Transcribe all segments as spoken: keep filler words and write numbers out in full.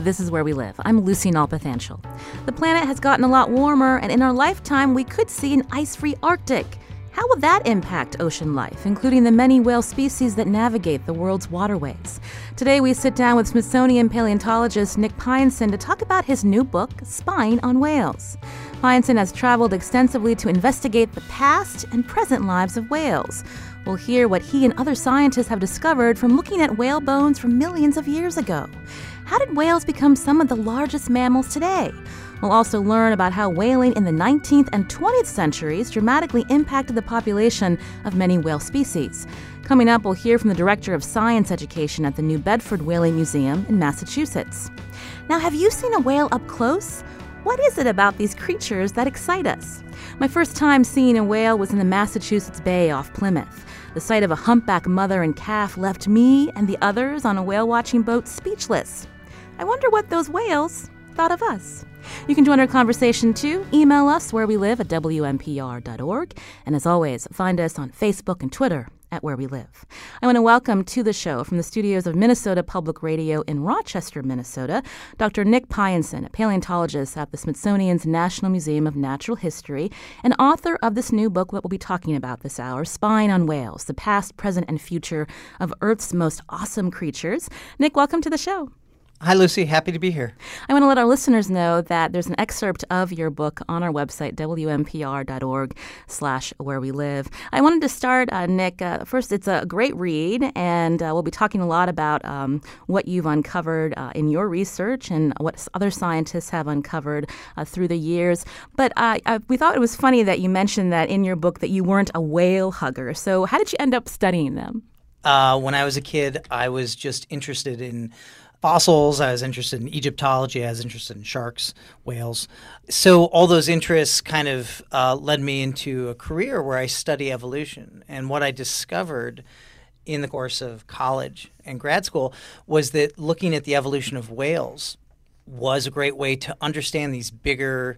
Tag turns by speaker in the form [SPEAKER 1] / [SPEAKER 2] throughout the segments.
[SPEAKER 1] This is Where We Live. I'm Lucy Nalpathanchel. The planet has gotten a lot warmer, and in our lifetime, we could see an ice-free Arctic. How will that impact ocean life, including the many whale species that navigate the world's waterways? Today, we sit down with Smithsonian paleontologist Nick Piensen to talk about his new book, Spying on Whales. Piensen has traveled extensively to investigate the past and present lives of whales. We'll hear what he and other scientists have discovered from looking at whale bones from millions of years ago. How did whales become some of the largest mammals today? We'll also learn about how whaling in the nineteenth and twentieth centuries dramatically impacted the population of many whale species. Coming up, we'll hear from the Director of Science Education at the New Bedford Whaling Museum in Massachusetts. Now, have you seen a whale up close? What is it about these creatures that excite us? My first time seeing a whale was in the Massachusetts Bay off Plymouth. The sight of a humpback mother and calf left me and the others on a whale-watching boat speechless. I wonder what those whales thought of us. You can join our conversation too. Email us where we live at W M P R dot org. And as always, find us on Facebook and Twitter at Where We Live. I want to welcome to the show from the studios of Minnesota Public Radio in Rochester, Minnesota, Doctor Nick Piensen, a paleontologist at the Smithsonian's National Museum of Natural History and author of this new book that we'll be talking about this hour, Spying on Whales, the Past, Present, and Future of Earth's Most Awesome Creatures. Nick, welcome to the show.
[SPEAKER 2] Hi, Lucy. Happy to be here.
[SPEAKER 1] I want to let our listeners know that there's an excerpt of your book on our website, W M P R dot org slash where we live. I wanted to start, uh, Nick, uh, first, it's a great read, and uh, we'll be talking a lot about um, what you've uncovered uh, in your research and what other scientists have uncovered uh, through the years. But uh, I, we thought it was funny that you mentioned that in your book that you weren't a whale hugger. So how did you end up studying them?
[SPEAKER 2] Uh, when I was a kid, I was just interested in fossils. I was interested in Egyptology. I was interested in sharks, whales. So all those interests kind of uh, led me into a career where I study evolution. And what I discovered in the course of college and grad school was that looking at the evolution of whales was a great way to understand these bigger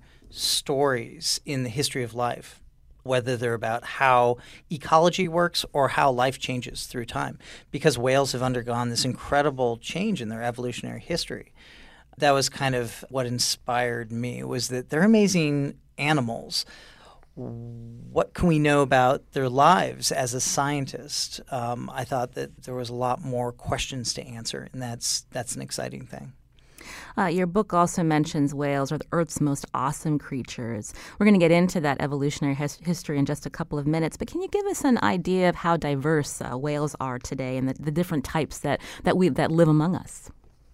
[SPEAKER 2] stories in the history of life, whether they're about how ecology works or how life changes through time, because whales have undergone this incredible change in their evolutionary history. That was kind of what inspired me, was that they're amazing animals. What can we know about their lives as a scientist? Um, I thought that there was a lot more questions to answer, and that's that's an exciting thing.
[SPEAKER 1] Uh, your book also mentions whales are the Earth's most awesome creatures. We're going to get into that evolutionary his- history in just a couple of minutes, but can you give us an idea of how diverse uh, whales are today and the, the different types that, that we that live among us?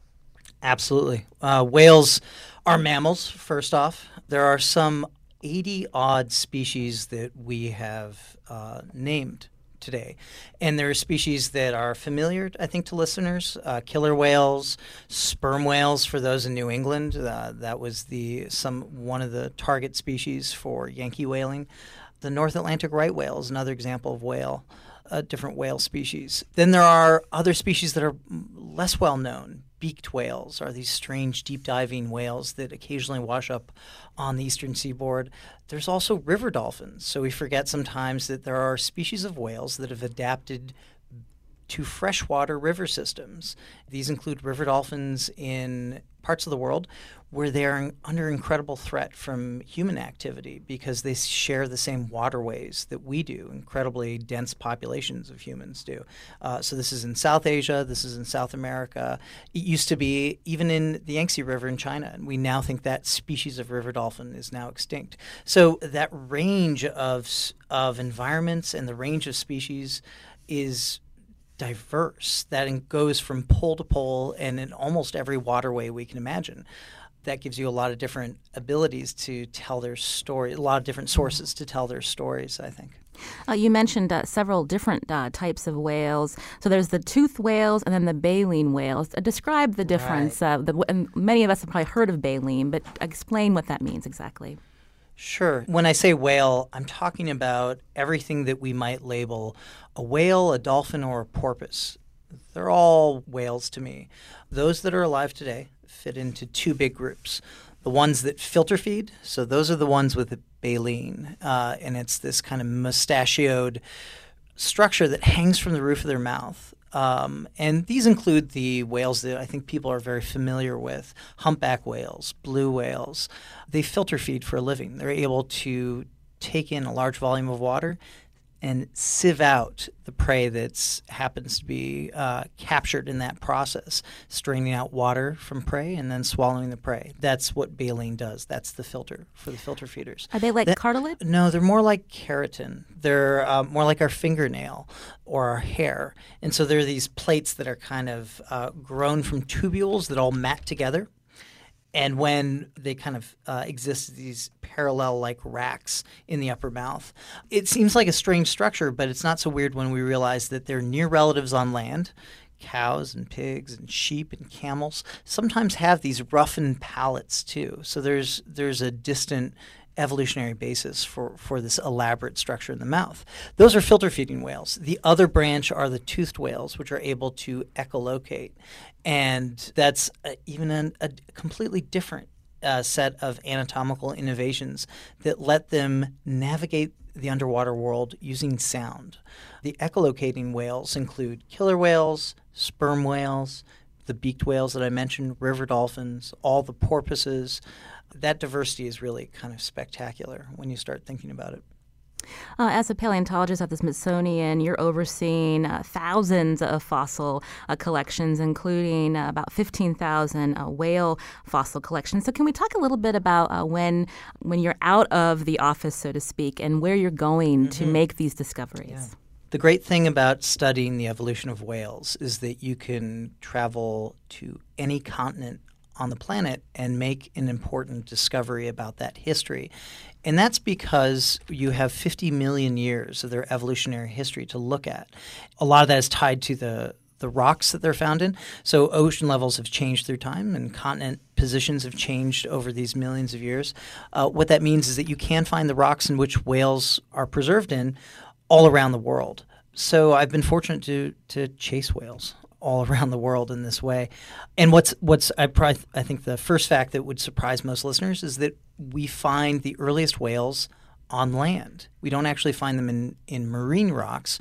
[SPEAKER 2] Absolutely. Uh, whales are mammals, first off. There are some eighty-odd species that we have uh, named today. And there are species that are familiar, I think, to listeners. Uh, killer whales, sperm whales for those in New England. Uh, that was the some one of the target species for Yankee whaling. The North Atlantic right whale is another example of whale, a different whale species. Then there are other species that are less well known. Beaked whales are these strange deep-diving whales that occasionally wash up on the eastern seaboard. There's also river dolphins. So we forget sometimes that there are species of whales that have adapted to freshwater river systems. These include river dolphins in parts of the world where they're under incredible threat from human activity because they share the same waterways that we do, incredibly dense populations of humans do. Uh, so this is in South Asia, this is in South America. It used to be even in the Yangtze River in China, and we now think that species of river dolphin is now extinct. So that range of, of environments and the range of species is diverse. That goes from pole to pole and in almost every waterway we can imagine. That gives you a lot of different abilities to tell their story, a lot of different sources to tell their stories, I think.
[SPEAKER 1] Uh, you mentioned uh, several different uh, types of whales. So there's the toothed whales and then the baleen whales. Uh, describe the difference.
[SPEAKER 2] Right.
[SPEAKER 1] Uh, the, and many of us have probably heard of baleen, but explain what that means exactly.
[SPEAKER 2] Sure. When I say whale, I'm talking about everything that we might label a whale, a dolphin, or a porpoise. They're all whales to me. Those that are alive today fit into two big groups. The ones that filter feed, so those are the ones with the baleen, uh, and it's this kind of mustachioed structure that hangs from the roof of their mouth. Um, and these include the whales that I think people are very familiar with: humpback whales, blue whales. They filter feed for a living. They're able to take in a large volume of water and sieve out the prey that happens to be uh, captured in that process, straining out water from prey and then swallowing the prey. That's what baleen does. That's the filter for the filter feeders.
[SPEAKER 1] Are they like
[SPEAKER 2] that,
[SPEAKER 1] cartilage?
[SPEAKER 2] No, they're more like keratin. They're uh, more like our fingernail or our hair. And so they're these plates that are kind of uh, grown from tubules that all mat together. And when they kind of uh, exist as these parallel like racks in the upper mouth, it seems like a strange structure, but it's not so weird when we realize that they're near relatives on land. Cows and pigs and sheep and camels sometimes have these roughened palates too. So there's there's a distant evolutionary basis for, for this elaborate structure in the mouth. Those are filter feeding whales. The other branch are the toothed whales, which are able to echolocate. And that's uh, even an, a completely different uh, set of anatomical innovations that let them navigate the underwater world using sound. The echolocating whales include killer whales, sperm whales, the beaked whales that I mentioned, river dolphins, all the porpoises. That diversity is really kind of spectacular when you start thinking about it.
[SPEAKER 1] Uh, as a paleontologist at the Smithsonian, you're overseeing uh, thousands of fossil uh, collections, including uh, about fifteen thousand uh, whale fossil collections. So can we talk a little bit about uh, when when you're out of the office, so to speak, and where you're going mm-hmm. to make these discoveries?
[SPEAKER 2] Yeah. The great thing about studying the evolution of whales is that you can travel to any continent on the planet and make an important discovery about that history. And that's because you have fifty million years of their evolutionary history to look at. A lot of that is tied to the, the rocks that they're found in. So ocean levels have changed through time and continent positions have changed over these millions of years. Uh, what that means is that you can find the rocks in which whales are preserved in all around the world. So I've been fortunate to to chase whales all around the world in this way. And what's what's I probably, I think the first fact that would surprise most listeners is that we find the earliest whales on land. We don't actually find them in, in marine rocks.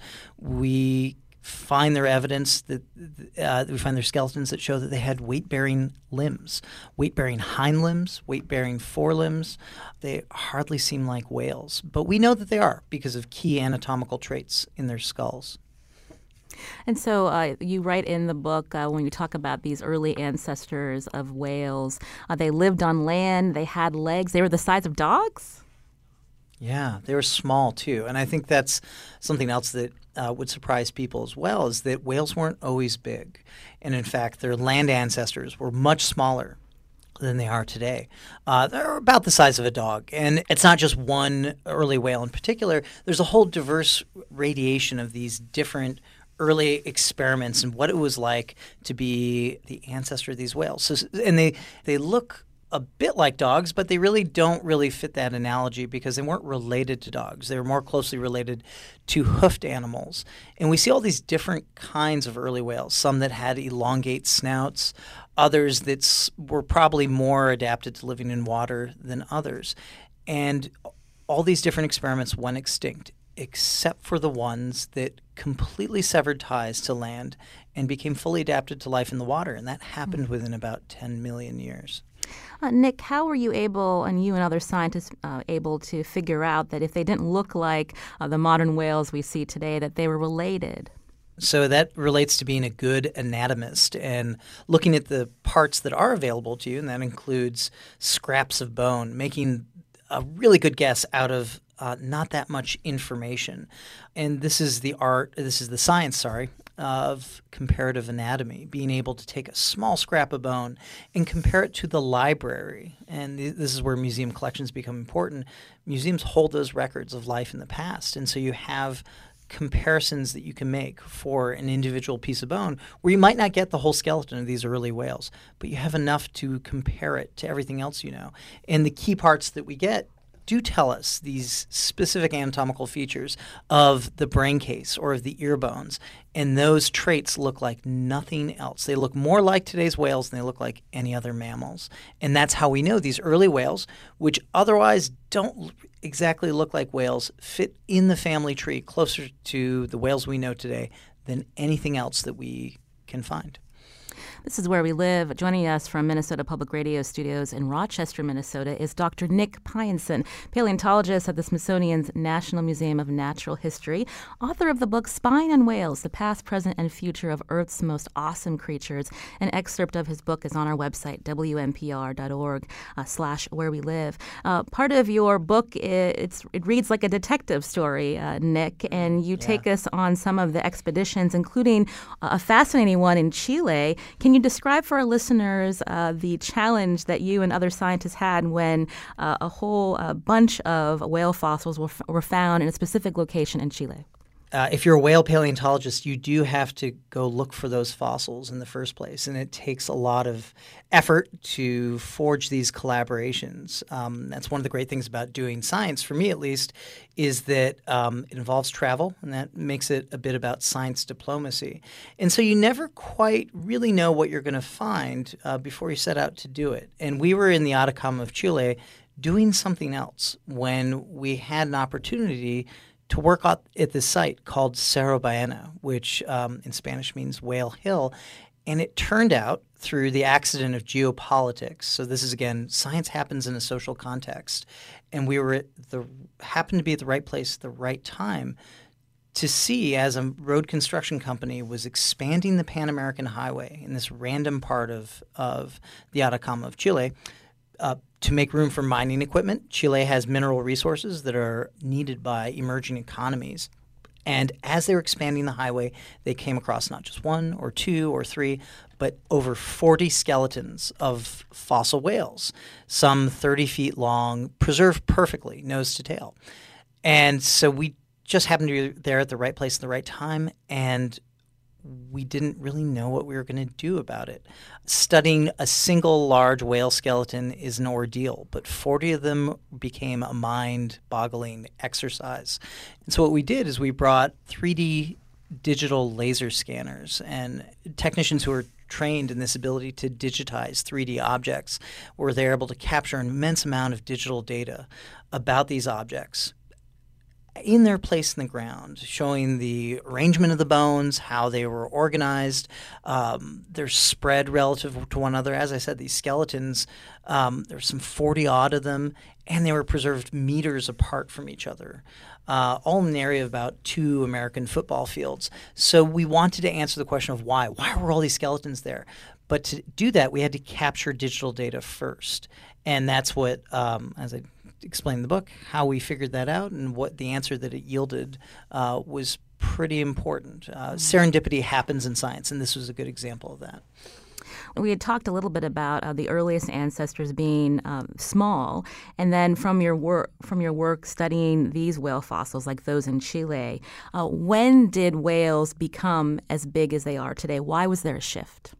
[SPEAKER 2] We find their evidence that uh, we find their skeletons that show that they had weight-bearing limbs, weight-bearing hind limbs, weight-bearing forelimbs. They hardly seem like whales, but we know that they are because of key anatomical traits in their skulls.
[SPEAKER 1] And so uh, you write in the book uh, when you talk about these early ancestors of whales, uh, they lived on land, they had legs, they were the size of dogs?
[SPEAKER 2] Yeah, they were small too. And I think that's something else that uh, would surprise people as well, is that whales weren't always big. And in fact, their land ancestors were much smaller than they are today. Uh, they're about the size of a dog. And it's not just one early whale in particular. There's a whole diverse radiation of these different early experiments and what it was like to be the ancestor of these whales. So, and they, they look a bit like dogs, but they really don't really fit that analogy because they weren't related to dogs. They were more closely related to hoofed animals. And we see all these different kinds of early whales, some that had elongate snouts, others that were probably more adapted to living in water than others. And all these different experiments went extinct, except for the ones that completely severed ties to land and became fully adapted to life in the water. And that happened within about ten million years.
[SPEAKER 1] Uh, Nick, how were you able, and you and other scientists, uh, able to figure out that if they didn't look like uh, the modern whales we see today, that they were related?
[SPEAKER 2] So that relates to being a good anatomist and looking at the parts that are available to you, and that includes scraps of bone, making a really good guess out of uh, not that much information. And this is the art, this is the science, sorry, of comparative anatomy, being able to take a small scrap of bone and compare it to the library. And th- this is where museum collections become important. Museums hold those records of life in the past. And so you have comparisons that you can make for an individual piece of bone where you might not get the whole skeleton of these early whales, but you have enough to compare it to everything else you know. And the key parts that we get do tell us these specific anatomical features of the brain case or of the ear bones. And those traits look like nothing else. They look more like today's whales than they look like any other mammals. And that's how we know these early whales, which otherwise don't exactly look like whales, fit in the family tree closer to the whales we know today than anything else that we can find.
[SPEAKER 1] This is Where We Live. Joining us from Minnesota Public Radio Studios in Rochester, Minnesota, is Doctor Nick Pienson, paleontologist at the Smithsonian's National Museum of Natural History, author of the book Spine and Whales, The Past, Present, and Future of Earth's Most Awesome Creatures. An excerpt of his book is on our website, w n p r dot org uh, slash where we live. Uh, part of your book, it's, it reads like a detective story, uh, Nick, and you yeah. take us on some of the expeditions, including uh, a fascinating one in Chile. Can you describe for our listeners uh, the challenge that you and other scientists had when uh, a whole uh, bunch of whale fossils were, f- were found in a specific location in Chile?
[SPEAKER 2] Uh, if you're a whale paleontologist, you do have to go look for those fossils in the first place, and it takes a lot of effort to forge these collaborations. Um, that's one of the great things about doing science, for me at least, is that um, it involves travel, and that makes it a bit about science diplomacy. And so you never quite really know what you're going to find uh, before you set out to do it. And we were in the Atacama of Chile doing something else when we had an opportunity to work at this site called Cerro Baena, which um, in Spanish means Whale Hill. And it turned out through the accident of geopolitics. So this is, again, science happens in a social context. And we were at the happened to be at the right place at the right time to see as a road construction company was expanding the Pan American Highway in this random part of, of the Atacama of Chile, Uh, to make room for mining equipment. Chile has mineral resources that are needed by emerging economies. And as they were expanding the highway, they came across not just one or two or three, but over forty skeletons of fossil whales, some thirty feet long, preserved perfectly, nose to tail. And so we just happened to be there at the right place at the right time, and we didn't really know what we were going to do about it. Studying a single large whale skeleton is an ordeal, but forty of them became a mind-boggling exercise. And so what we did is we brought three D digital laser scanners, and technicians who are trained in this ability to digitize three D objects were there able to capture an immense amount of digital data about these objects in their place in the ground, showing the arrangement of the bones, how they were organized, um, their spread relative to one another. As I said, these skeletons, um, there's some forty odd of them, and they were preserved meters apart from each other, uh, all in an area of about two American football fields. So we wanted to answer the question of why. Why were all these skeletons there? But to do that, we had to capture digital data first. And that's what, um, as I explained in the book, how we figured that out and what the answer that it yielded uh, was pretty important. Uh, serendipity happens in science, and this was a good example of that.
[SPEAKER 1] We had talked a little bit about uh, the earliest ancestors being um, small, and then from your work from your work studying these whale fossils, like those in Chile, uh, when did whales become as big as they are today? Why was there a shift?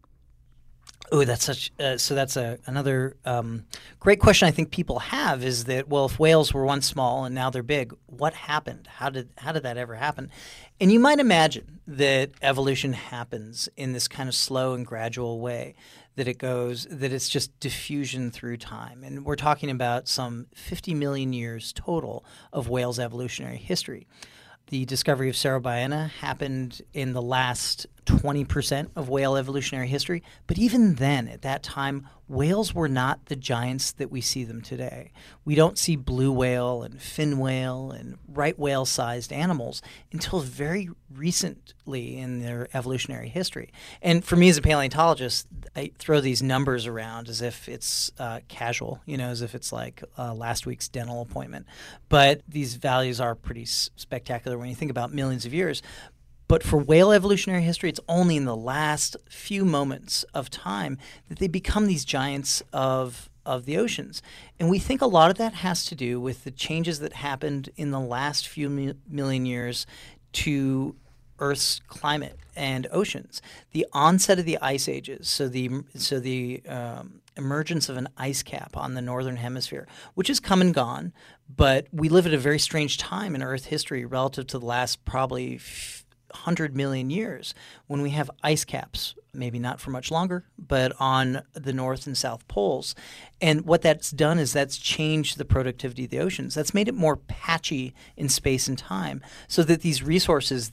[SPEAKER 2] Oh, that's such. Uh, so that's a another um, great question. I think people have is that, well, if whales were once small and now they're big, what happened? How did how did that ever happen? And you might imagine that evolution happens in this kind of slow and gradual way. That it goes, that it's just diffusion through time, and we're talking about some fifty million years total of whales' evolutionary history. The discovery of Cerro Baena happened in the last twenty percent of whale evolutionary history. But even then, at that time, whales were not the giants that we see them today. We don't see blue whale and fin whale and right whale-sized animals until very recently in their evolutionary history. And for me as a paleontologist, I throw these numbers around as if it's uh, casual, you know, as if it's like uh, last week's dental appointment. But these values are pretty s- spectacular when you think about millions of years. But for whale evolutionary history, it's only in the last few moments of time that they become these giants of of the oceans. And we think a lot of that has to do with the changes that happened in the last few mi- million years to Earth's climate and oceans. The onset of the ice ages, so the so the um, emergence of an ice cap on the northern hemisphere, which has come and gone, but we live at a very strange time in Earth history relative to the last probably f- one hundred million years when we have ice caps, maybe not for much longer, but on the north and south poles. And what that's done is that's changed the productivity of the oceans. That's made it more patchy in space and time so that these resources that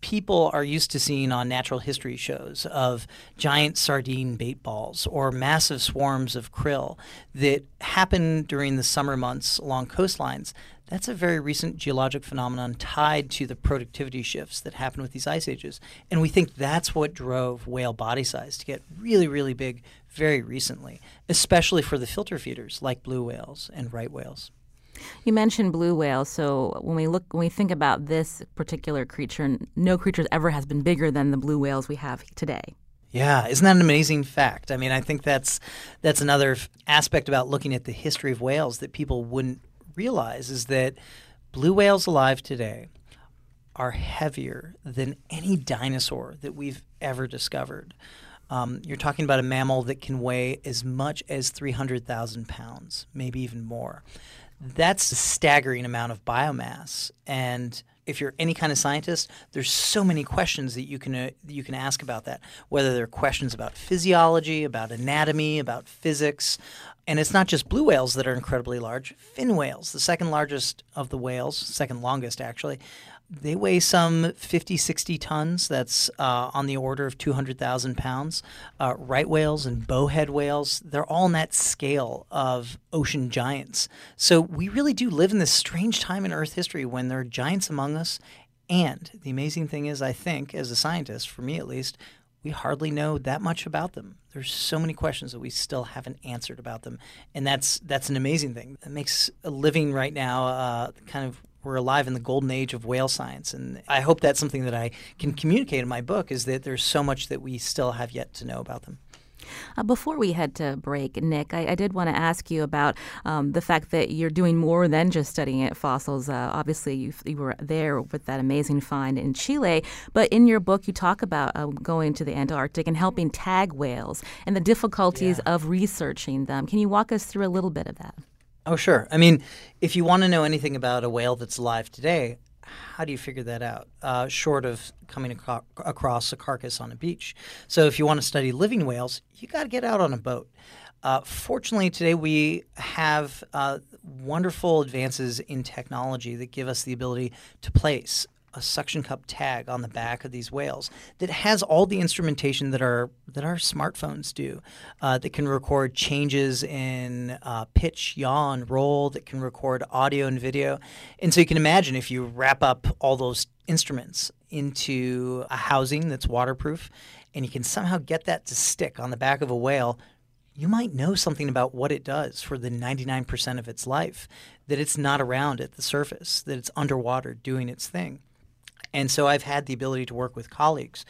[SPEAKER 2] people are used to seeing on natural history shows of giant sardine bait balls or massive swarms of krill that happen during the summer months along coastlines, that's a very recent geologic phenomenon tied to the productivity shifts that happen with these ice ages. And we think that's what drove whale body size to get really, really big very recently, especially for the filter feeders like blue whales and right whales.
[SPEAKER 1] You mentioned blue whales, so when we look, when we think about this particular creature, no creature ever has been bigger than the blue whales we have today.
[SPEAKER 2] Yeah, isn't that an amazing fact? I mean, I think that's that's another f- aspect about looking at the history of whales that people wouldn't realize is that blue whales alive today are heavier than any dinosaur that we've ever discovered. Um, you're talking about a mammal that can weigh as much as three hundred thousand pounds, maybe even more. That's a staggering amount of biomass. And if you're any kind of scientist, there's so many questions that you can uh, you can ask about that, whether they're questions about physiology, about anatomy, about physics. And it's not just blue whales that are incredibly large. Fin whales, the second largest of the whales, second longest actually, they weigh some fifty, sixty tons. That's uh, on the order of two hundred thousand pounds. Uh, right whales and bowhead whales, they're all in that scale of ocean giants. So we really do live in this strange time in Earth history when there are giants among us. And the amazing thing is, I think, as a scientist, for me at least, we hardly know that much about them. There's so many questions that we still haven't answered about them. And that's that's an amazing thing. It makes a living right now uh, kind of we're alive in the golden age of whale science. And I hope that's something that I can communicate in my book is that there's so much that we still have yet to know about them.
[SPEAKER 1] Uh, before we head to break, Nick, I, I did want to ask you about um, the fact that you're doing more than just studying at fossils. Uh, obviously, you, you were there with that amazing find in Chile, but in your book, you talk about uh, going to the Antarctic and helping tag whales and the difficulties yeah. of researching them. Can you walk us through a little bit of that?
[SPEAKER 2] Oh, sure. I mean, if you want to know anything about a whale that's alive today, how do you figure that out, uh, short of coming ac- across a carcass on a beach? So if you want to study living whales, you got to get out on a boat. Uh, fortunately, today we have uh, wonderful advances in technology that give us the ability to place a suction cup tag on the back of these whales that has all the instrumentation that our that our smartphones do, uh, that can record changes in uh, pitch, yaw, and roll, that can record audio and video. And so you can imagine if you wrap up all those instruments into a housing that's waterproof and you can somehow get that to stick on the back of a whale, you might know something about what it does for the ninety-nine percent of its life, that it's not around at the surface, that it's underwater doing its thing. And so I've had the ability to work with colleagues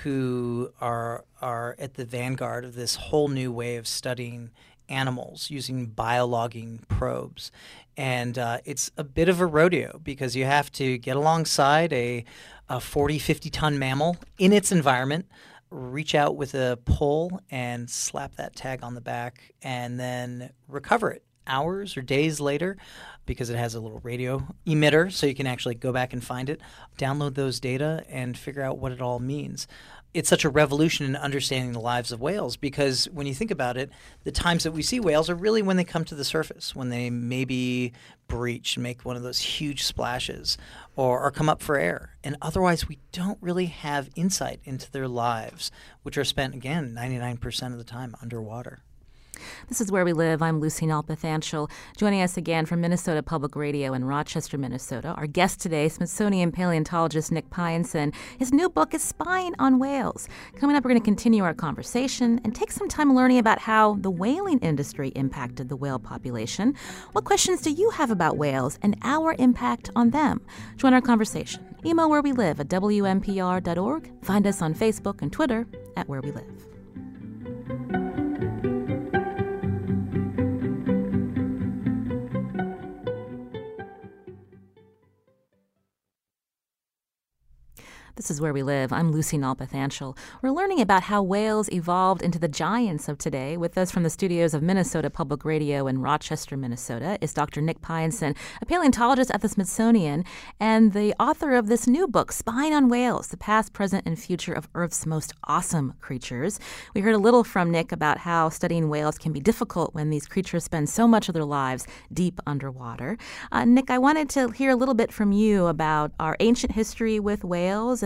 [SPEAKER 2] who are are at the vanguard of this whole new way of studying animals using biologging probes. And uh, it's a bit of a rodeo because you have to get alongside a, a forty, fifty ton mammal in its environment, reach out with a pole and slap that tag on the back, and then recover it hours or days later because it has a little radio emitter so you can actually go back and find it, download those data, and figure out what it all means. It's such a revolution in understanding the lives of whales because when you think about it, the times that we see whales are really when they come to the surface, when they maybe breach and make one of those huge splashes or, or come up for air. And otherwise, we don't really have insight into their lives, which are spent, again, ninety-nine percent of the time underwater.
[SPEAKER 1] This is Where We Live. I'm Lucy Nalpathanchil. Joining us again from Minnesota Public Radio in Rochester, Minnesota. Our guest today, Smithsonian paleontologist Nick Piensen. His new book is Spying on Whales. Coming up, we're going to continue our conversation and take some time learning about how the whaling industry impacted the whale population. What questions do you have about whales and our impact on them? Join our conversation. Email Where We Live at W M P R dot org. Find us on Facebook and Twitter at Where We Live. This is Where We Live. I'm Lucy Nalpathanchil. We're learning about how whales evolved into the giants of today. With us from the studios of Minnesota Public Radio in Rochester, Minnesota, is Doctor Nick Piensen, a paleontologist at the Smithsonian and the author of this new book, Spying on Whales, the Past, Present, and Future of Earth's Most Awesome Creatures. We heard a little from Nick about how studying whales can be difficult when these creatures spend so much of their lives deep underwater. Uh, Nick, I wanted to hear a little bit from you about our ancient history with whales and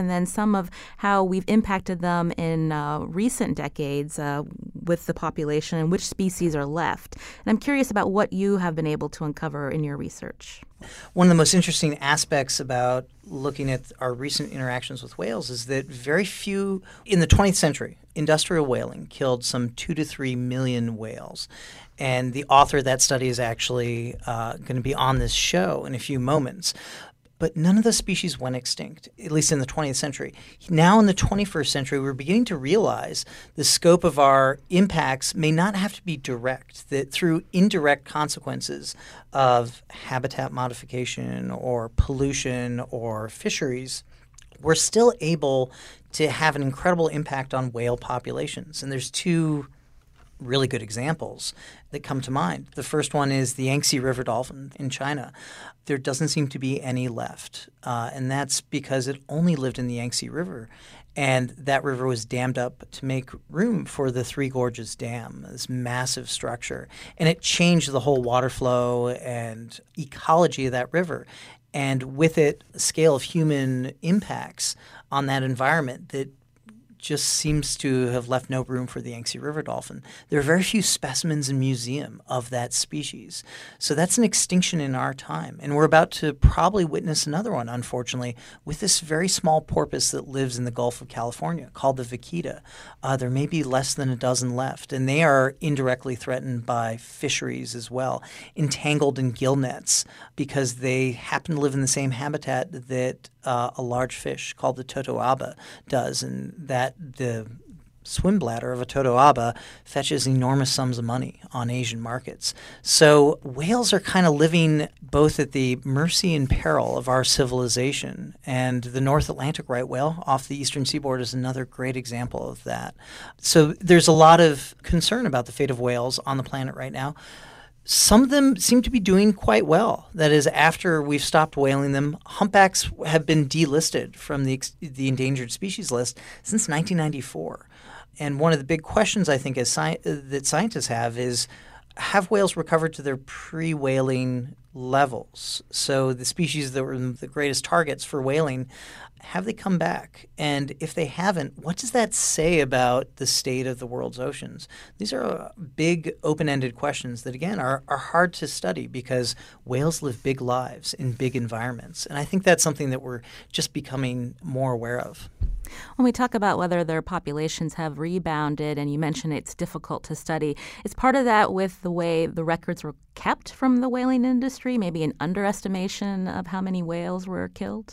[SPEAKER 1] and then some of how we've impacted them in uh, recent decades uh, with the population and which species are left. And I'm curious about what you have been able to uncover in your research.
[SPEAKER 2] One of the most interesting aspects about looking at our recent interactions with whales is that very few, in the twentieth century, industrial whaling killed some two to three million whales. And the author of that study is actually uh, going to be on this show in a few moments. But none of the species went extinct, at least in the twentieth century. Now in the twenty-first century, we're beginning to realize the scope of our impacts may not have to be direct, that through indirect consequences of habitat modification or pollution or fisheries, we're still able to have an incredible impact on whale populations. And there's two really good examples that come to mind. The first one is the Yangtze River dolphin in China. There doesn't seem to be any left, uh, and that's because it only lived in the Yangtze River, and that river was dammed up to make room for the Three Gorges Dam, this massive structure, and it changed the whole water flow and ecology of that river, and with it, a scale of human impacts on that environment that just seems to have left no room for the Yangtze River dolphin. There are very few specimens in museum of that species. So that's an extinction in our time. And we're about to probably witness another one, unfortunately, with this very small porpoise that lives in the Gulf of California called the vaquita. Uh, there may be less than a dozen left, and they are indirectly threatened by fisheries as well, entangled in gill nets because they happen to live in the same habitat that uh, a large fish called the totoaba does, and that the swim bladder of a totoaba fetches enormous sums of money on Asian markets. So whales are kind of living both at the mercy and peril of our civilization. And the North Atlantic right whale off the eastern seaboard is another great example of that. So there's a lot of concern about the fate of whales on the planet right now. Some of them seem to be doing quite well. That is, after we've stopped whaling them, humpbacks have been delisted from the the endangered species list since nineteen ninety-four. And one of the big questions I think as sci- that scientists have is, have whales recovered to their pre-whaling levels? So the species that were the greatest targets for whaling, have they come back? And if they haven't, what does that say about the state of the world's oceans? These are big open-ended questions that, again, are, are hard to study because whales live big lives in big environments. And I think that's something that we're just becoming more aware of.
[SPEAKER 1] When we talk about whether their populations have rebounded, and you mentioned it's difficult to study, is part of that with the way the records were kept from the whaling industry, maybe an underestimation of how many whales were killed?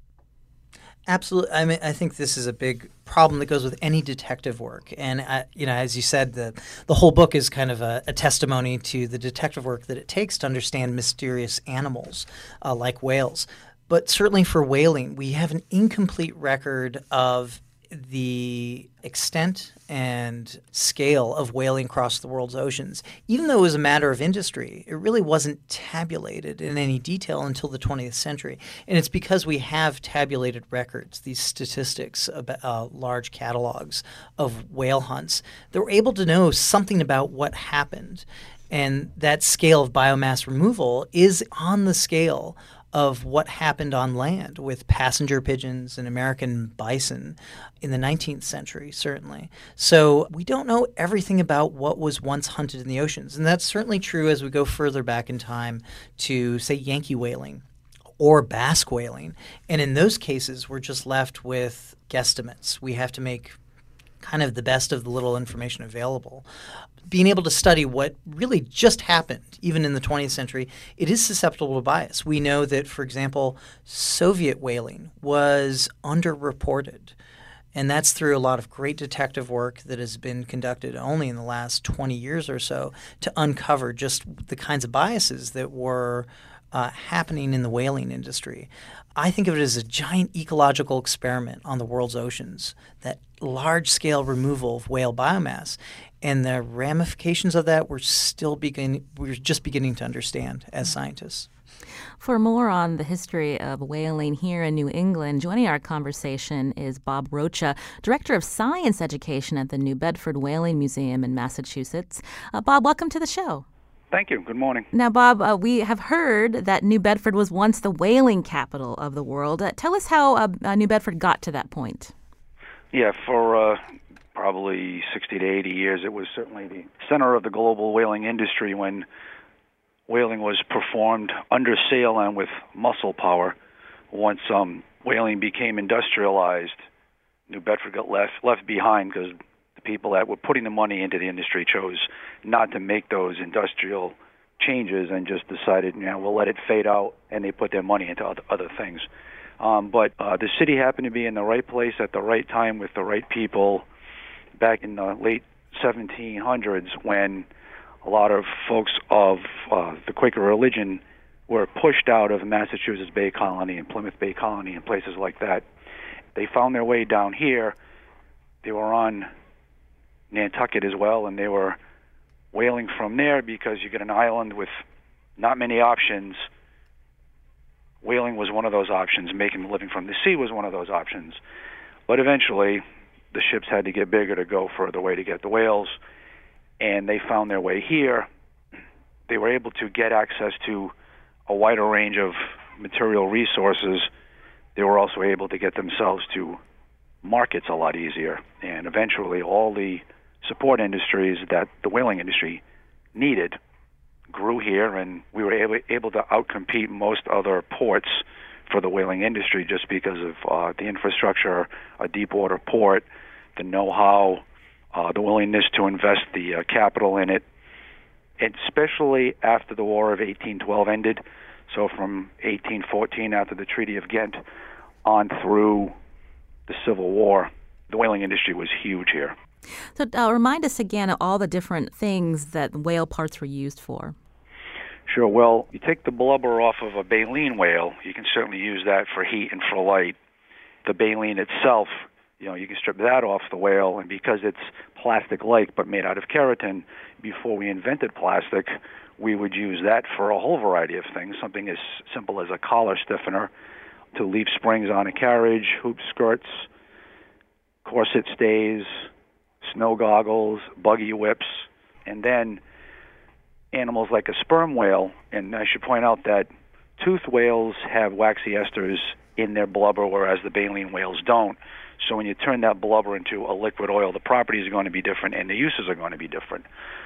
[SPEAKER 2] Absolutely. I mean, I think this is a big problem that goes with any detective work. And, uh, you know, as you said, the, the whole book is kind of a, a testimony to the detective work that it takes to understand mysterious animals uh, like whales. But certainly for whaling, we have an incomplete record of the extent and scale of whaling across the world's oceans. Even though it was a matter of industry, it really wasn't tabulated in any detail until the twentieth century. And it's because we have tabulated records, these statistics, about, uh, large catalogs of whale hunts, that we're able to know something about what happened. And that scale of biomass removal is on the scale of what happened on land with passenger pigeons and American bison in the nineteenth century, certainly. So we don't know everything about what was once hunted in the oceans. And that's certainly true as we go further back in time to, say, Yankee whaling or Basque whaling. And in those cases, we're just left with guesstimates. We have to make kind of the best of the little information available. Being able to study what really just happened, even in the twentieth century, it is susceptible to bias. We know that, for example, Soviet whaling was underreported. And that's through a lot of great detective work that has been conducted only in the last twenty years or so to uncover just the kinds of biases that were uh, happening in the whaling industry. I think of it as a giant ecological experiment on the world's oceans, that large-scale removal of whale biomass. And the ramifications of that we're still begin we're just beginning to understand as scientists.
[SPEAKER 1] For more on the history of whaling here in New England, joining our conversation is Bob Rocha, Director of Science Education at the New Bedford Whaling Museum in Massachusetts. Uh, Bob, welcome to the show.
[SPEAKER 3] Thank you. Good morning.
[SPEAKER 1] Now, Bob, uh, we have heard that New Bedford was once the whaling capital of the world. Uh, tell us how uh, uh, New Bedford got to that point.
[SPEAKER 3] Yeah, for uh, probably sixty to eighty years, it was certainly the center of the global whaling industry when whaling was performed under sail and with muscle power. Once um, whaling became industrialized, New Bedford got left left behind because the people that were putting the money into the industry chose not to make those industrial changes and just decided, you know, we'll let it fade out, and they put their money into other, other things. Um, but uh, the city happened to be in the right place at the right time with the right people back in the late seventeen hundreds when a lot of folks of uh, the Quaker religion were pushed out of Massachusetts Bay Colony and Plymouth Bay Colony and places like that. They found their way down here. They were on Nantucket as well, and they were whaling from there because you get an island with not many options. Whaling was one of those options. Making a living from the sea was one of those options. But eventually, the ships had to get bigger to go further away to get the whales, and they found their way here. They were able to get access to a wider range of material resources. They were also able to get themselves to markets a lot easier. And eventually, all the support industries that the whaling industry needed grew here, and we were able, able to outcompete most other ports for the whaling industry just because of uh, the infrastructure, a deep water port, the know-how, uh, the willingness to invest the uh, capital in it, and especially after the War of eighteen twelve ended. So from eighteen fourteen, after the Treaty of Ghent, on through the Civil War, the whaling industry was huge here.
[SPEAKER 1] So uh, remind us again of all the different things that whale parts were used for.
[SPEAKER 3] Sure. Well, you take the blubber off of a baleen whale, you can certainly use that for heat and for light. The baleen itself, you know, you can strip that off the whale, and because it's plastic-like but made out of keratin, before we invented plastic, we would use that for a whole variety of things, something as simple as a collar stiffener to leaf springs on a carriage, hoop skirts, corset stays, snow goggles, buggy whips, and then animals like a sperm whale. And I should point out that toothed whales have waxy esters in their blubber, whereas the baleen whales don't. So when you turn that blubber into a liquid oil, the properties are going to be different and the uses are going to be different.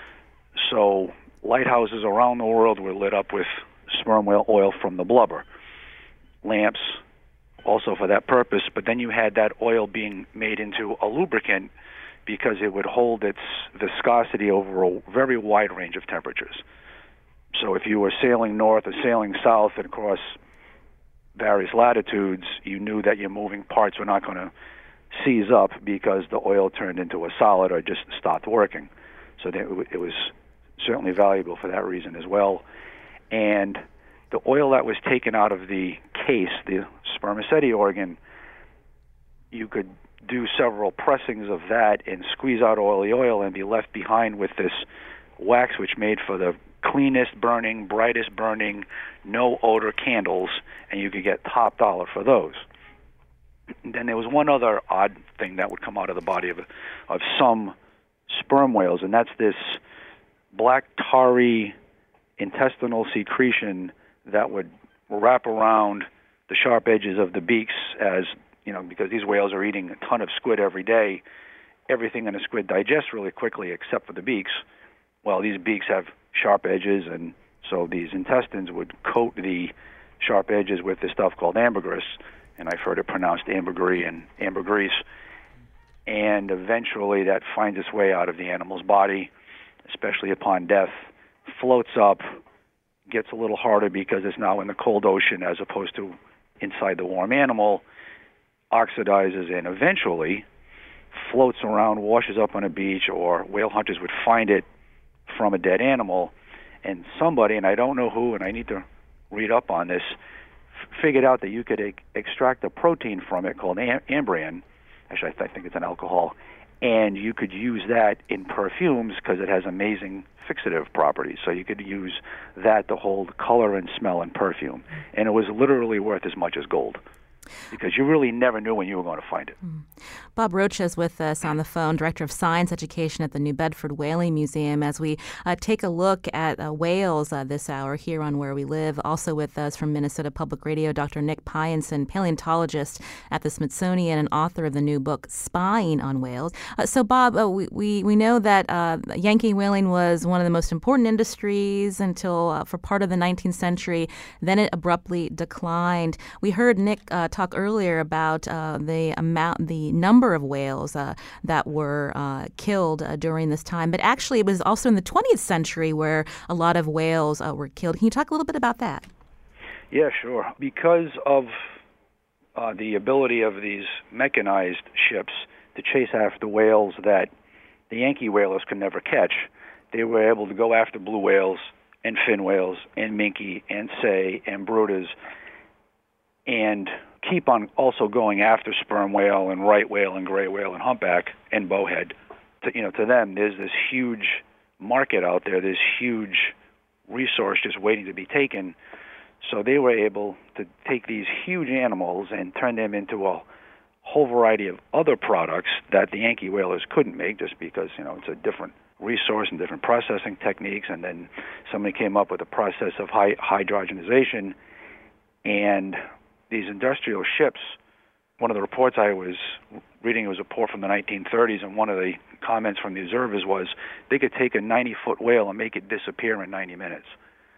[SPEAKER 3] So lighthouses around the world were lit up with sperm whale oil from the blubber. Lamps also for that purpose, but then you had that oil being made into a lubricant because it would hold its viscosity over a very wide range of temperatures. So if you were sailing north or sailing south and across various latitudes, you knew that your moving parts were not going to seize up because the oil turned into a solid or just stopped working. So it was certainly valuable for that reason as well. And the oil that was taken out of the case, the spermaceti organ, you could do several pressings of that and squeeze out oily oil and be left behind with this wax, which made for the cleanest burning, brightest burning, no odor candles, and you could get top dollar for those. And then there was one other odd thing that would come out of the body of of some sperm whales, and that's this black tarry intestinal secretion that would wrap around the sharp edges of the beaks, as you know, because these whales are eating a ton of squid every day. Everything in a squid digests really quickly except for the beaks. Well, these beaks have sharp edges, and so these intestines would coat the sharp edges with this stuff called ambergris, and I've heard it pronounced ambergris and ambergris. And eventually that finds its way out of the animal's body, especially upon death, floats up, gets a little harder because it's now in the cold ocean as opposed to inside the warm animal, oxidizes, and eventually floats around, washes up on a beach, or whale hunters would find it from a dead animal, and somebody, and I don't know who, and I need to read up on this, f- figured out that you could e- extract a protein from it called am- ambroin. Actually, I, th- I think it's an alcohol, and you could use that in perfumes because it has amazing fixative properties. So you could use that to hold color and smell in perfume, and it was literally worth as much as gold. because you really never knew when you were going to find it.
[SPEAKER 1] Mm. Bob Rocha is with us on the phone, Director of Science Education at the New Bedford Whaling Museum, as we uh, take a look at uh, whales uh, this hour here on Where We Live. Also with us from Minnesota Public Radio, Doctor Nick Pyenson, paleontologist at the Smithsonian and author of the new book, Spying on Whales. Uh, so, Bob, uh, we, we, we know that uh, Yankee whaling was one of the most important industries until uh, for part of the nineteenth century. Then it abruptly declined. We heard Nick uh, talk earlier about uh, the amount, the number of whales uh, that were uh, killed uh, during this time. But actually, it was also in the twentieth century where a lot of whales uh, were killed. Can you talk a little bit about that?
[SPEAKER 3] Yeah, sure. Because of uh, the ability of these mechanized ships to chase after whales that the Yankee whalers could never catch, they were able to go after blue whales and fin whales and minke and sei and Brutus and keep on also going after sperm whale and right whale and gray whale and humpback and bowhead. To, you know, to them, there's this huge market out there, this huge resource just waiting to be taken. So they were able to take these huge animals and turn them into a whole variety of other products that the Yankee whalers couldn't make, just because, you know, it's a different resource and different processing techniques. And then somebody came up with a process of high hydrogenization, and these industrial ships, one of the reports I was reading was a report from the nineteen thirties, and one of the comments from the observers was they could take a ninety-foot whale and make it disappear in ninety minutes.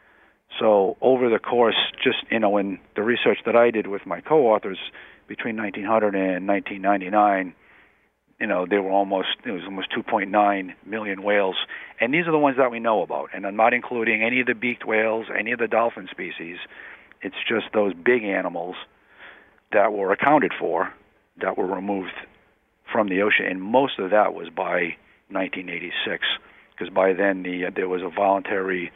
[SPEAKER 3] So over the course, just, you know, in the research that I did with my co-authors between nineteen hundred and nineteen ninety-nine, you know, there were almost, it was almost two point nine million whales. And these are the ones that we know about. And I'm not including any of the beaked whales, any of the dolphin species. It's just those big animals that were accounted for, that were removed from the ocean. And most of that was by nineteen eighty-six, because by then the, uh, there was a voluntary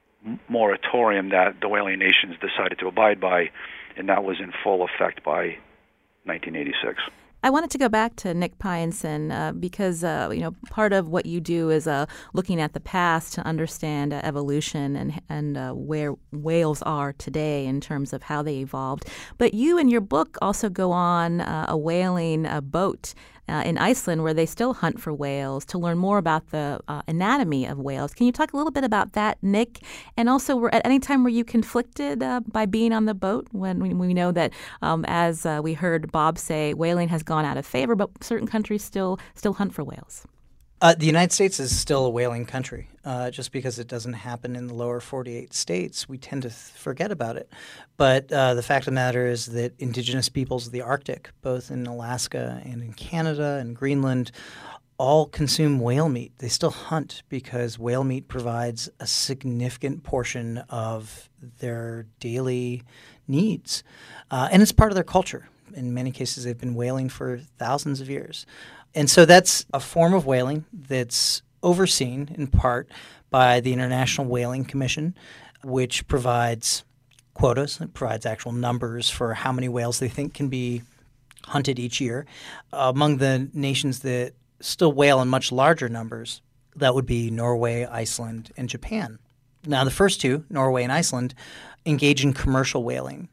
[SPEAKER 3] moratorium that the whaling nations decided to abide by, and that was in full effect by nineteen eighty-six.
[SPEAKER 1] I wanted to go back to Nick Pyenson uh, because, uh, you know, part of what you do is uh, looking at the past to understand uh, evolution and, and uh, where whales are today in terms of how they evolved. But you in your book also go on uh, a whaling uh, boat Uh, in Iceland, where they still hunt for whales, to learn more about the uh, anatomy of whales. Can you talk a little bit about that, Nick? And also, were, at any time were you conflicted uh, by being on the boat when we, we know that, um, as uh, we heard Bob say, whaling has gone out of favor, but certain countries still still hunt for whales?
[SPEAKER 2] Uh, the United States is still a whaling country. Uh, just because it doesn't happen in the lower forty-eight states, we tend to th- forget about it. But uh, the fact of the matter is that indigenous peoples of the Arctic, both in Alaska and in Canada and Greenland, all consume whale meat. They still hunt because whale meat provides a significant portion of their daily needs. Uh, and it's part of their culture. In many cases, they've been whaling for thousands of years. And so that's a form of whaling that's overseen in part by the International Whaling Commission, which provides quotas, it provides actual numbers for how many whales they think can be hunted each year. Among the nations that still whale in much larger numbers, that would be Norway, Iceland, and Japan. Now, the first two, Norway and Iceland, engage in commercial whaling.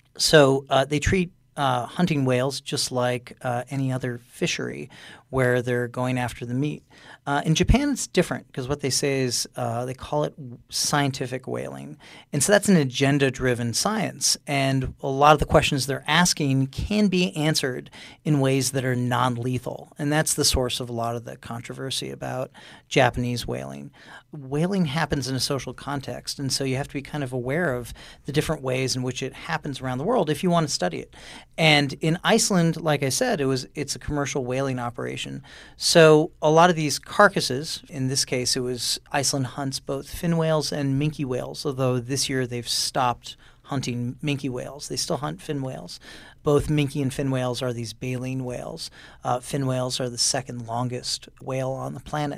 [SPEAKER 2] So uh, they treat Uh, hunting whales just like uh, any other fishery where they're going after the meat. Uh, in Japan, it's different because what they say is uh, they call it scientific whaling. And so that's an agenda-driven science. And a lot of the questions they're asking can be answered in ways that are non-lethal. And that's the source of a lot of the controversy about Japanese whaling. Whaling happens in a social context, and so you have to be kind of aware of the different ways in which it happens around the world if you want to study it. And in Iceland, like I said, it was it's a commercial whaling operation. So a lot of these carcasses, in this case, it was Iceland hunts both fin whales and minke whales, although this year they've stopped hunting minke whales. They still hunt fin whales. Both minke and fin whales are these baleen whales. Uh, fin whales are the second longest whale on the planet.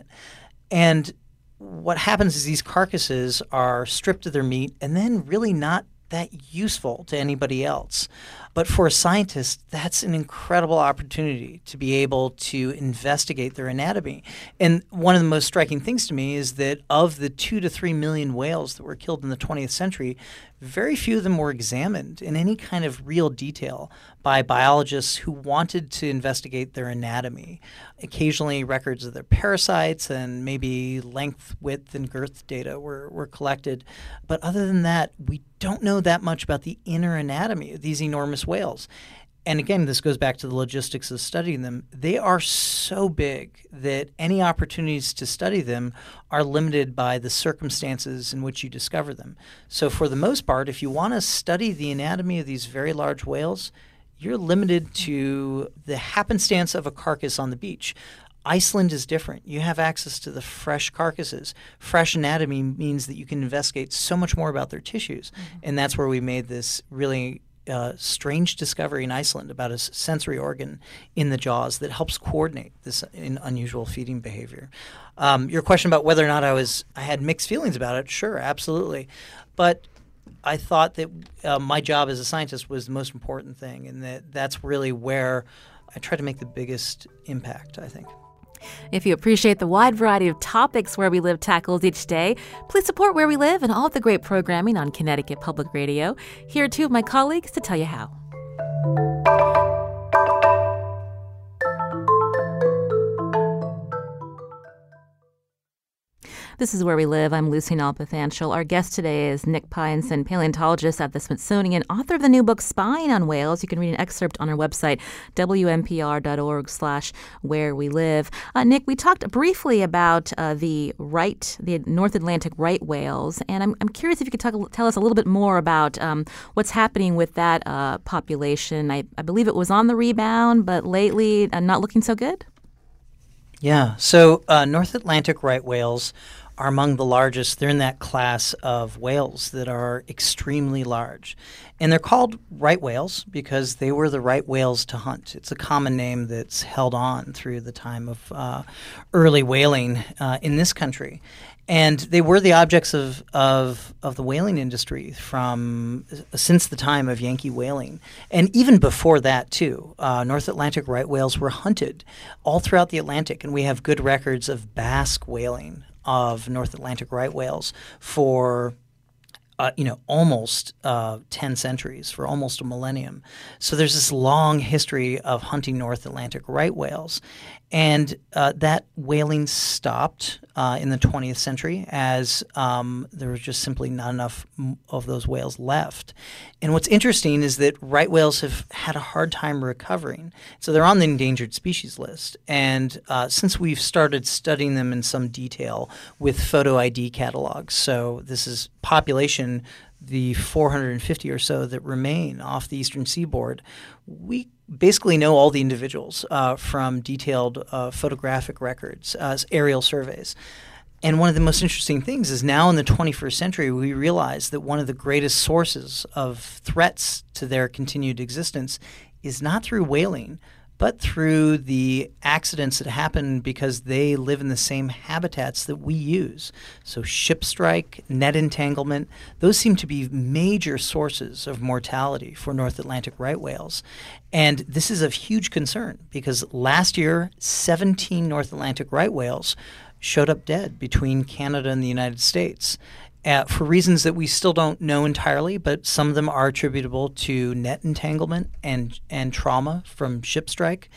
[SPEAKER 2] And what happens is these carcasses are stripped of their meat and then really not that useful to anybody else. But for a scientist, that's an incredible opportunity to be able to investigate their anatomy. And one of the most striking things to me is that of the two to three million whales that were killed in the twentieth century, very few of them were examined in any kind of real detail by biologists who wanted to investigate their anatomy. Occasionally, records of their parasites and maybe length, width, and girth data were, were collected. But other than that, we don't know that much about the inner anatomy of these enormous whales. And again, this goes back to the logistics of studying them. They are so big that any opportunities to study them are limited by the circumstances in which you discover them. So for the most part, if you want to study the anatomy of these very large whales, you're limited to the happenstance of a carcass on the beach. Iceland is different. You have access to the fresh carcasses. Fresh anatomy means that you can investigate so much more about their tissues. Mm-hmm. And that's where we made this really Uh, strange discovery in Iceland about a sensory organ in the jaws that helps coordinate this in unusual feeding behavior. Um, your question about whether or not I was I had mixed feelings about it, sure, absolutely. But I thought that uh, my job as a scientist was the most important thing, and that that's really where I try to make the biggest impact, I think.
[SPEAKER 1] If you appreciate the wide variety of topics Where We Live tackles each day, please support Where We Live and all of the great programming on Connecticut Public Radio. Here are two of my colleagues to tell you how. This is Where We Live. I'm Lucy Nalpathanchel. Our guest today is Nick Piensen, paleontologist at the Smithsonian, author of the new book Spying on Whales. You can read an excerpt on our website, W M P R dot org slash where we live. Uh, Nick, we talked briefly about uh, the right, the North Atlantic right whales, and I'm, I'm curious if you could talk, tell us a little bit more about um, what's happening with that uh, population. I, I believe it was on the rebound, but lately uh, not looking so good?
[SPEAKER 2] Yeah, so uh, North Atlantic right whales are among the largest. They're in that class of whales that are extremely large. And they're called right whales because they were the right whales to hunt. It's a common name that's held on through the time of uh, early whaling uh, in this country. And they were the objects of, of of the whaling industry from since the time of Yankee whaling. And even before that, too, uh, North Atlantic right whales were hunted all throughout the Atlantic. And we have good records of Basque whaling of North Atlantic right whales for Uh, you know, almost uh, ten centuries, for almost a millennium. So there's this long history of hunting North Atlantic right whales. And uh, that whaling stopped uh, in the twentieth century as um, there was just simply not enough of those whales left. And what's interesting is that right whales have had a hard time recovering. So they're on the endangered species list. And uh, since we've started studying them in some detail with photo I D catalogs, so this is population, the four hundred fifty or so that remain off the eastern seaboard, we basically know all the individuals uh, from detailed uh, photographic records, uh, aerial surveys. And one of the most interesting things is now in the twenty-first century, we realize that one of the greatest sources of threats to their continued existence is not through whaling, but through the accidents that happen because they live in the same habitats that we use. So ship strike, net entanglement, those seem to be major sources of mortality for North Atlantic right whales. And this is of huge concern because last year, seventeen North Atlantic right whales showed up dead between Canada and the United States. Uh, for reasons that we still don't know entirely, but some of them are attributable to net entanglement and and trauma from ship strike.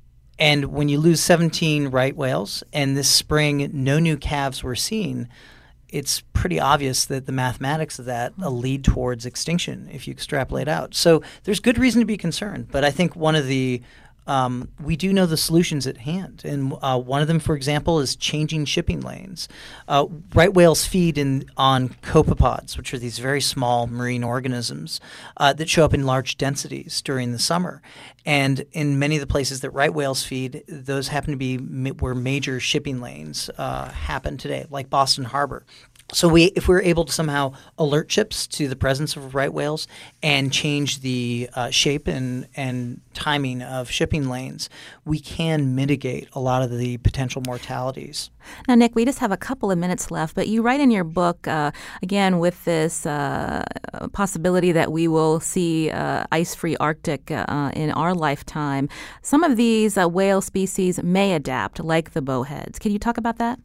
[SPEAKER 2] And when you lose seventeen right whales, and this spring no new calves were seen, it's pretty obvious that the mathematics of that uh, lead towards extinction if you extrapolate out. So there's good reason to be concerned, but I think one of the Um, we do know the solutions at hand. And uh, one of them, for example, is changing shipping lanes. Uh, right whales feed in, on copepods, which are these very small marine organisms uh, that show up in large densities during the summer. And in many of the places that right whales feed, those happen to be ma- where major shipping lanes uh, happen today, like Boston Harbor. So we, if we're able to somehow alert ships to the presence of right whales and change the uh, shape and, and timing of shipping lanes, we can mitigate a lot of the potential mortalities.
[SPEAKER 1] Now, Nick, we just have a couple of minutes left, but you write in your book, uh, again, with this uh, possibility that we will see uh, ice-free Arctic uh, in our lifetime, some of these uh, whale species may adapt, like the bowheads. Can you talk about that?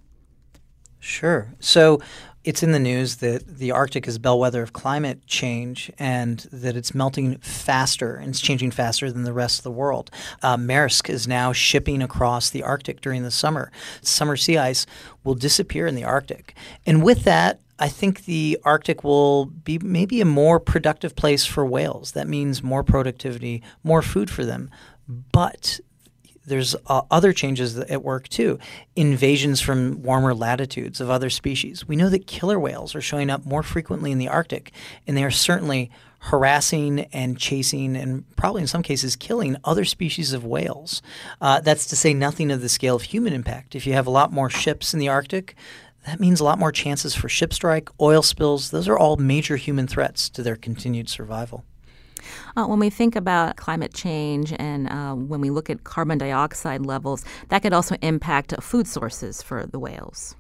[SPEAKER 2] Sure. So it's in the news that the Arctic is a bellwether of climate change and that it's melting faster and it's changing faster than the rest of the world. Uh, Maersk is now shipping across the Arctic during the summer. Summer sea ice will disappear in the Arctic. And with that, I think the Arctic will be maybe a more productive place for whales. That means more productivity, more food for them. But there's uh, other changes at work too. Invasions from warmer latitudes of other species. We know that killer whales are showing up more frequently in the Arctic, and they are certainly harassing and chasing and probably in some cases killing other species of whales. Uh, that's to say nothing of the scale of human impact. If you have a lot more ships in the Arctic, that means a lot more chances for ship strike, oil spills. Those are all major human threats to their continued survival.
[SPEAKER 1] Uh, when we think about climate change and uh, when we look at carbon dioxide levels, that could also impact uh, food sources for the whales.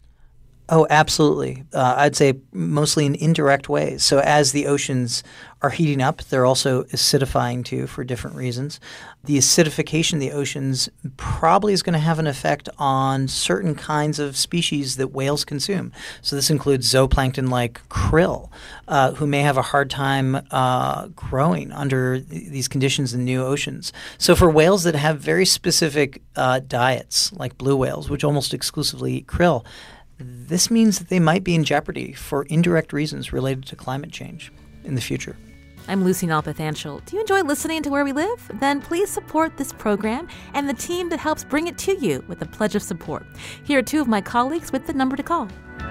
[SPEAKER 2] Oh, absolutely. Uh, I'd say mostly in indirect ways. So as the oceans are heating up, they're also acidifying too for different reasons. The acidification of the oceans probably is going to have an effect on certain kinds of species that whales consume. So this includes zooplankton like krill, uh, who may have a hard time uh, growing under th- these conditions in new oceans. So for whales that have very specific uh, diets, like blue whales, which almost exclusively eat krill, this means that they might be in jeopardy for indirect reasons related to climate change in the future.
[SPEAKER 1] I'm Lucy Nalpathanchel. Do you enjoy listening to Where We Live? Then please support this program and the team that helps bring it to you with a pledge of support. Here are two of my colleagues with the number to call.